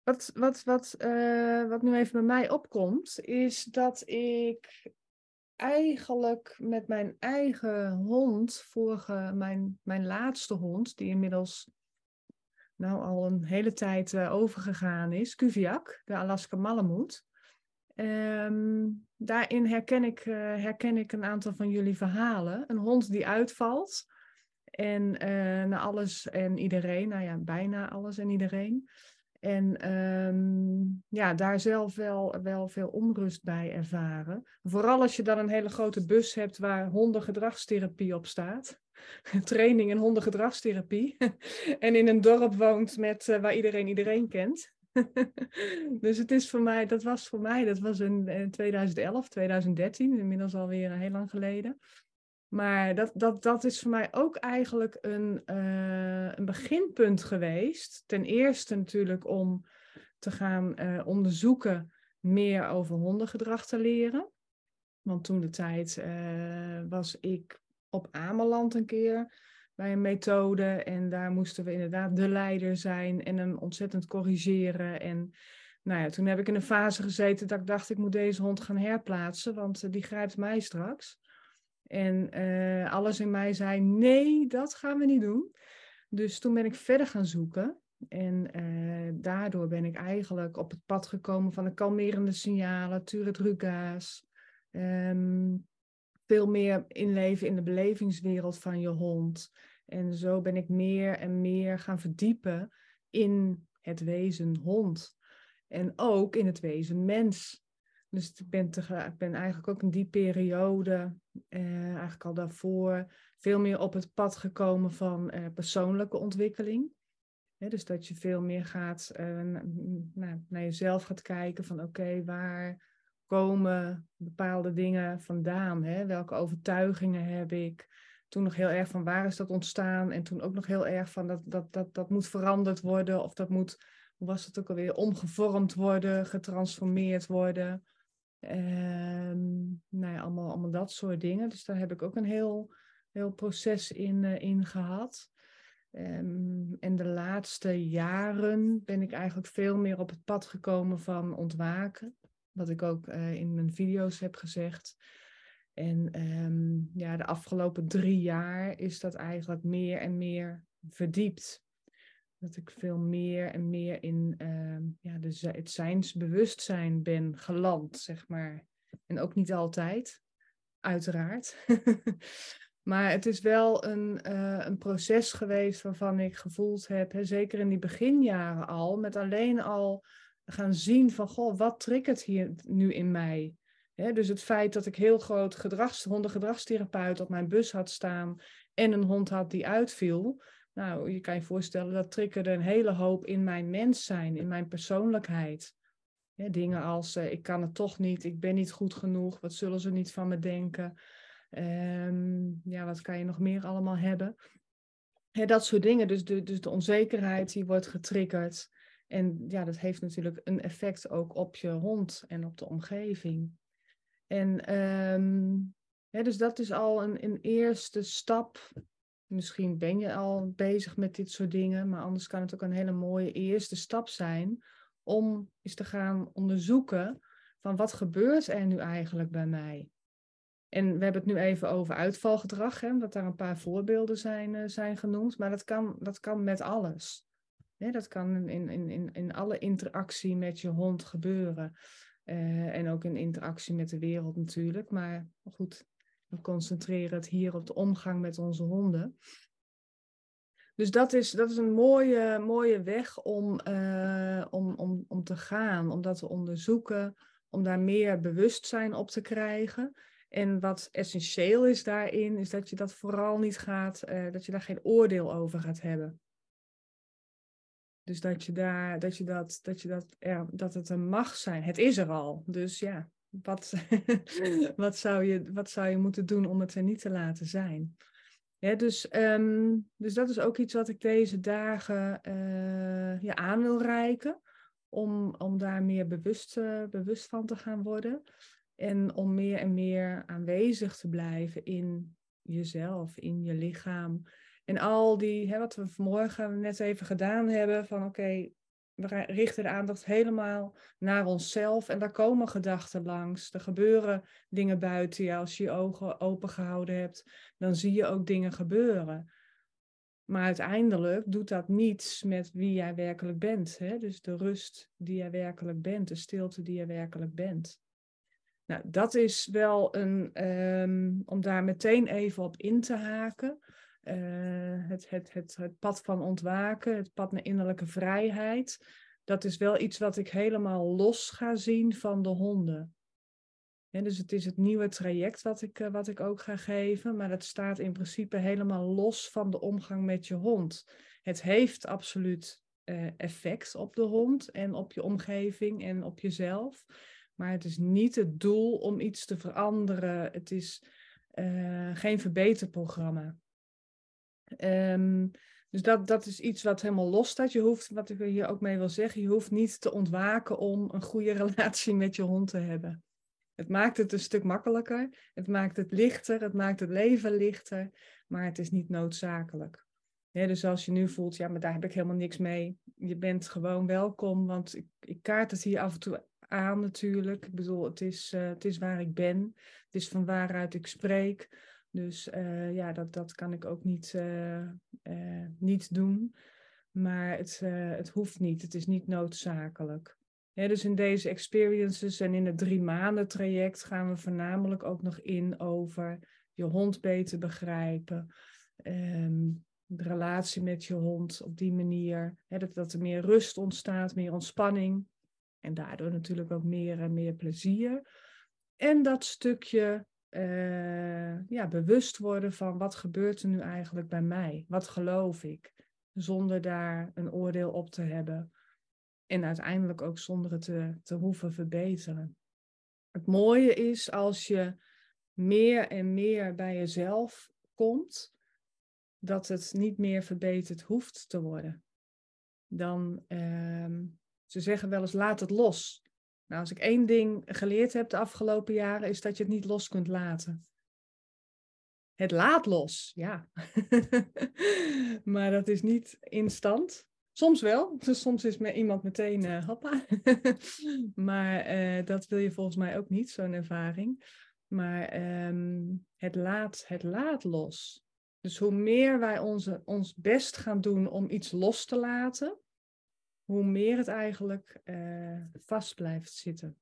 Wat nu even bij mij opkomt, is dat ik eigenlijk met mijn eigen hond, mijn laatste hond, die inmiddels nou al een hele tijd overgegaan is, Kuviak, de Alaska Malamute. Daarin herken ik een aantal van jullie verhalen. Een hond die uitvalt en naar alles en iedereen, nou ja, bijna alles en iedereen. En ja, daar zelf wel veel onrust bij ervaren. Vooral als je dan een hele grote bus hebt waar hondengedragstherapie op staat. Training in hondengedragstherapie. En in een dorp woont waar iedereen kent. Dus het is voor mij, dat was in 2011, 2013, inmiddels alweer heel lang geleden. Maar dat is voor mij ook eigenlijk een beginpunt geweest. Ten eerste natuurlijk om te gaan onderzoeken meer over hondengedrag te leren. Want toen de tijd was ik op Ameland een keer bij een methode. En daar moesten we inderdaad de leider zijn en hem ontzettend corrigeren. En nou ja, toen heb ik in een fase gezeten dat ik dacht, ik moet deze hond gaan herplaatsen, want die grijpt mij straks. En alles in mij zei, nee, dat gaan we niet doen. Dus toen ben ik verder gaan zoeken. En daardoor ben ik eigenlijk op het pad gekomen van de kalmerende signalen, Turet Ruga's. Veel meer inleven in de belevingswereld van je hond. En zo ben ik meer en meer gaan verdiepen in het wezen hond. En ook in het wezen mens. Dus ik ben eigenlijk ook in die periode, eigenlijk al daarvoor, veel meer op het pad gekomen van persoonlijke ontwikkeling. Dus dat je veel meer gaat naar jezelf gaat kijken van oké, waar komen bepaalde dingen vandaan? Hè? Welke overtuigingen heb ik? Toen nog heel erg van waar is dat ontstaan? En toen ook nog heel erg van dat moet veranderd worden. Of dat moet, hoe was het ook alweer, omgevormd worden, getransformeerd worden. Nou ja, allemaal dat soort dingen. Dus daar heb ik ook een heel proces in gehad. En de laatste jaren ben ik eigenlijk veel meer op het pad gekomen van ontwaken. Wat ik ook in mijn video's heb gezegd. En ja, de afgelopen 3 jaar is dat eigenlijk meer en meer verdiept. Dat ik veel meer en meer in ja, het zijnsbewustzijn ben geland, zeg maar. En ook niet altijd, uiteraard. Maar het is wel een proces geweest waarvan ik gevoeld heb, hè, zeker in die beginjaren al, met alleen al gaan zien van, goh, wat triggert hier nu in mij? Hè, dus het feit dat ik heel groot hondengedragstherapeut op mijn bus had staan en een hond had die uitviel. Nou, je kan je voorstellen, dat triggerde een hele hoop in mijn mens zijn, in mijn persoonlijkheid. Ja, dingen als, ik kan het toch niet, ik ben niet goed genoeg, wat zullen ze niet van me denken? Ja, wat kan je nog meer allemaal hebben? Dat soort dingen, dus de onzekerheid die wordt getriggerd. En ja, dat heeft natuurlijk een effect ook op je hond en op de omgeving. En dus dat is al een eerste stap. Misschien ben je al bezig met dit soort dingen, maar anders kan het ook een hele mooie eerste stap zijn om eens te gaan onderzoeken van wat gebeurt er nu eigenlijk bij mij? En we hebben het nu even over uitvalgedrag, hè, omdat daar een paar voorbeelden zijn genoemd, maar dat kan met alles. Dat kan in alle interactie met je hond gebeuren. En ook in interactie met de wereld natuurlijk. Maar goed, we concentreren het hier op de omgang met onze honden. Dus dat is een mooie weg om te gaan, om dat te onderzoeken, om daar meer bewustzijn op te krijgen. En wat essentieel is daarin, is dat je dat vooral niet dat je daar geen oordeel over gaat hebben. Dus dat het er mag zijn. Het is er al. Dus ja, wat zou je moeten doen om het er niet te laten zijn? Ja, dus dat is ook iets wat ik deze dagen aan wil reiken. Om daar meer bewust van te gaan worden. En om meer en meer aanwezig te blijven in jezelf, in je lichaam. En al die, wat we vanmorgen net even gedaan hebben, van oké, we richten de aandacht helemaal naar onszelf. En daar komen gedachten langs. Er gebeuren dingen buiten je. Als je je ogen open gehouden hebt, dan zie je ook dingen gebeuren. Maar uiteindelijk doet dat niets met wie jij werkelijk bent. Hè? Dus de rust die jij werkelijk bent, de stilte die jij werkelijk bent. Nou, dat is wel om daar meteen even op in te haken. Het pad van ontwaken, het pad naar innerlijke vrijheid. Dat is wel iets wat ik helemaal los ga zien van de honden. Dus het is het nieuwe traject wat ik ook ga geven, maar dat staat in principe helemaal los van de omgang met je hond. Het heeft absoluut effect op de hond en op je omgeving en op jezelf, maar het is niet het doel om iets te veranderen. Het is geen verbeterprogramma. Dus dat is iets wat helemaal los staat. Je hoeft, wat ik hier ook mee wil zeggen, je hoeft niet te ontwaken om een goede relatie met je hond te hebben. Het maakt het een stuk makkelijker, het maakt het lichter, het maakt het leven lichter, maar het is niet noodzakelijk. Dus als je nu voelt, ja, maar daar heb ik helemaal niks mee. Je bent gewoon welkom, want ik kaart het hier af en toe aan natuurlijk. Ik bedoel, het is waar ik ben, het is van waaruit ik spreek. Dus ja, dat kan ik ook niet doen. Maar het hoeft niet, het is niet noodzakelijk. Dus in deze experiences en in het 3 maanden traject gaan we voornamelijk ook nog in over je hond beter begrijpen. De relatie met je hond op die manier. Dat er meer rust ontstaat, meer ontspanning. En daardoor natuurlijk ook meer en meer plezier. En dat stukje bewust worden van wat gebeurt er nu eigenlijk bij mij? Wat geloof ik? Zonder daar een oordeel op te hebben. En uiteindelijk ook zonder het te hoeven verbeteren. Het mooie is als je meer en meer bij jezelf komt, dat het niet meer verbeterd hoeft te worden. Dan, ze zeggen wel eens, laat het los. Nou, als ik 1 ding geleerd heb de afgelopen jaren, is dat je het niet los kunt laten. Het laat los, ja. Maar dat is niet instant. Soms wel, dus soms is iemand meteen hoppa. Maar dat wil je volgens mij ook niet, zo'n ervaring. Maar het laat los. Dus hoe meer wij ons best gaan doen om iets los te laten, hoe meer het eigenlijk vast blijft zitten.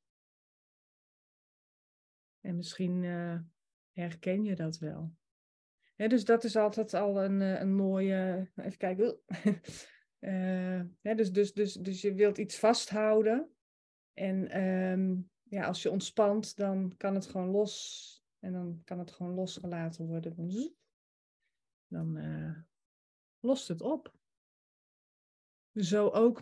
En misschien herken je dat wel. Dus dat is altijd al een mooie. Even kijken. Dus je wilt iets vasthouden. En als je ontspant, dan kan het gewoon los. En dan kan het gewoon losgelaten worden. Dan lost het op. Zo ook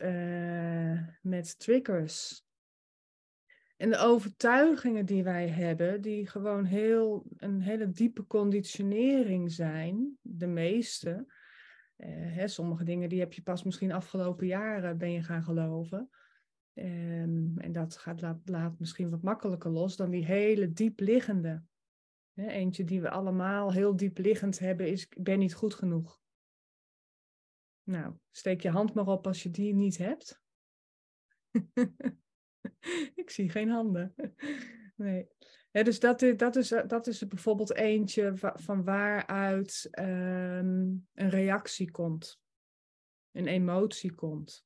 met triggers. En de overtuigingen die wij hebben, die gewoon een hele diepe conditionering zijn, de meeste. Sommige dingen die heb je pas misschien afgelopen jaren ben je gaan geloven. En dat laat misschien wat makkelijker los dan die hele diep liggende. Eentje die we allemaal heel diep liggend hebben is, ik ben niet goed genoeg. Nou, steek je hand maar op als je die niet hebt. Ik zie geen handen. Nee. Dus dat is er bijvoorbeeld eentje van waaruit een reactie komt. Een emotie komt.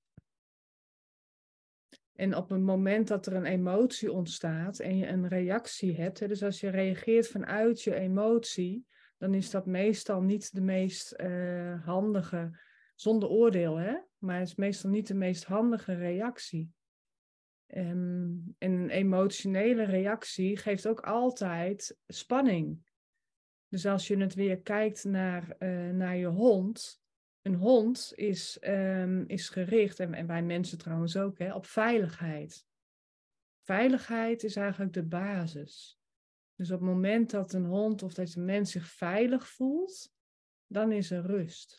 En op het moment dat er een emotie ontstaat en je een reactie hebt, dus als je reageert vanuit je emotie, dan is dat meestal niet de meest handige, zonder oordeel, maar het is meestal niet de meest handige reactie. En een emotionele reactie geeft ook altijd spanning. Dus als je het weer kijkt naar je hond. Een hond is gericht, en wij mensen trouwens ook, op veiligheid. Veiligheid is eigenlijk de basis. Dus op het moment dat een hond of dat een mens zich veilig voelt, dan is er rust.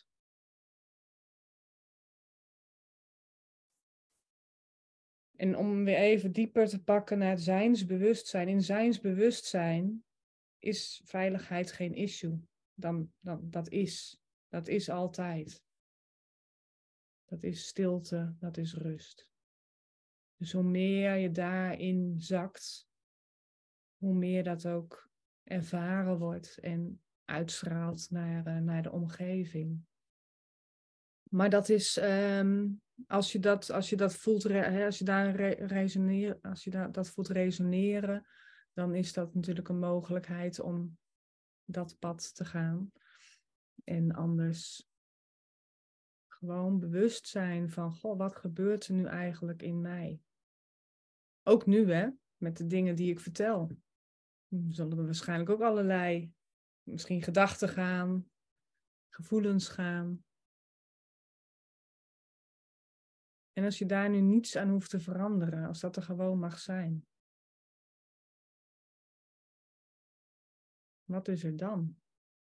En om weer even dieper te pakken naar het zijnsbewustzijn. In zijnsbewustzijn is veiligheid geen issue. Dat is altijd. Dat is stilte, dat is rust. Dus hoe meer je daarin zakt, hoe meer dat ook ervaren wordt en uitstraalt naar de omgeving. Maar dat is, als je dat voelt, als je dat voelt resoneren, dan is dat natuurlijk een mogelijkheid om dat pad te gaan. En anders gewoon bewust zijn van, goh, wat gebeurt er nu eigenlijk in mij? Ook nu, hè, met de dingen die ik vertel. Zullen er waarschijnlijk ook allerlei, misschien gedachten gaan, gevoelens gaan. En als je daar nu niets aan hoeft te veranderen, als dat er gewoon mag zijn. Wat is er dan?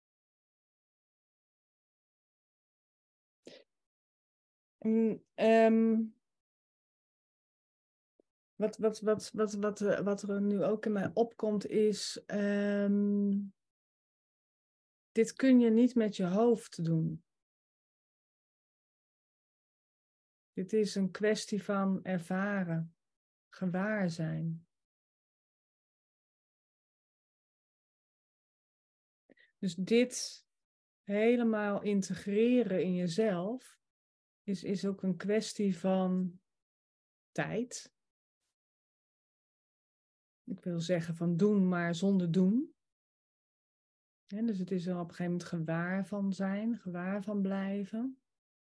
Wat er nu ook in mij opkomt is, dit kun je niet met je hoofd doen. Dit is een kwestie van ervaren, gewaar zijn. Dus dit helemaal integreren in jezelf is ook een kwestie van tijd. Ik wil zeggen van doen, maar zonder doen. Ja, dus het is er op een gegeven moment gewaar van zijn, gewaar van blijven.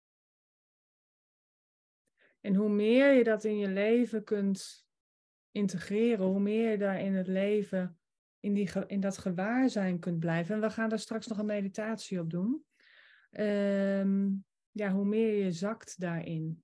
En hoe meer je dat in je leven kunt integreren, hoe meer je daar in het leven, in dat gewaarzijn kunt blijven. En we gaan daar straks nog een meditatie op doen. Hoe meer je zakt daarin.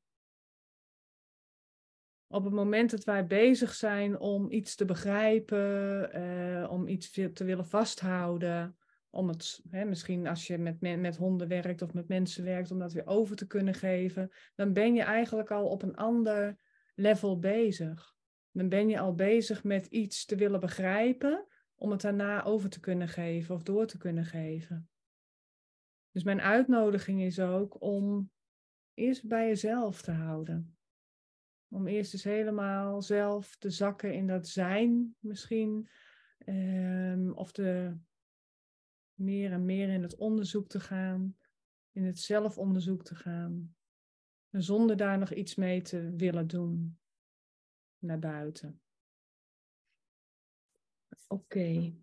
Op het moment dat wij bezig zijn om iets te begrijpen, om iets te willen vasthouden, om het, misschien als je met honden werkt of met mensen werkt, om dat weer over te kunnen geven, dan ben je eigenlijk al op een ander level bezig. Dan ben je al bezig met iets te willen begrijpen, om het daarna over te kunnen geven of door te kunnen geven. Dus mijn uitnodiging is ook om eerst bij jezelf te houden. Om eerst eens helemaal zelf te zakken in dat zijn misschien. Of meer en meer in het onderzoek te gaan. In het zelfonderzoek te gaan. Zonder daar nog iets mee te willen doen. Naar buiten. Oké.